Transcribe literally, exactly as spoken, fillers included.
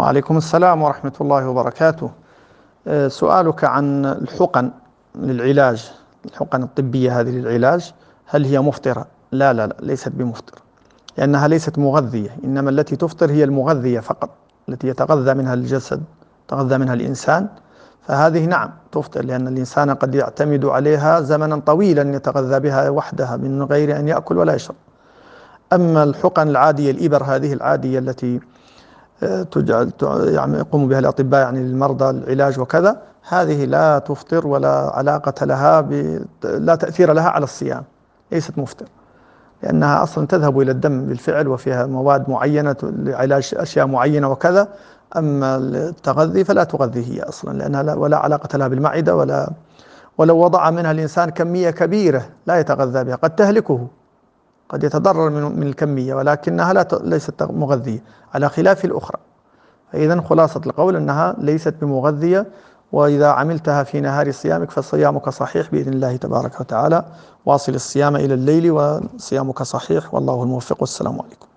وعليكم السلام ورحمة الله وبركاته. آه، سؤالك عن الحقن للعلاج، الحقن الطبية هذه للعلاج، هل هي مفطرة؟ لا لا لا، ليست بمفطرة، لأنها ليست مغذية، إنما التي تفطر هي المغذية فقط، التي يتغذى منها الجسد، يتغذى منها الإنسان، فهذه نعم تفطر، لأن الإنسان قد يعتمد عليها زمنا طويلا يتغذى بها وحدها من غير أن يأكل ولا يشرب. أما الحقن العادية، الإبر هذه العادية التي تجعل يعني يقوم بها الأطباء يعني للمرضى العلاج وكذا، هذه لا تفطر ولا علاقة لها ب... لا تأثير لها على الصيام، ليست مفطر، لأنها أصلا تذهب إلى الدم بالفعل وفيها مواد معينة لعلاج أشياء معينة وكذا. أما التغذي فلا تغذي هي أصلا، لأنها لا ولا علاقة لها بالمعدة، ولا ولو وضع منها الإنسان كمية كبيرة لا يتغذى بها، قد تهلكه، قد يتضرر من من الكمية، ولكنها لا ليست مغذية على خلاف الأخرى. فإذا خلاصة القول أنها ليست بمغذية، وإذا عملتها في نهار صيامك فصيامك صحيح بإذن الله تبارك وتعالى. واصل الصيام إلى الليل وصيامك صحيح، والله الموفق، والسلام عليكم.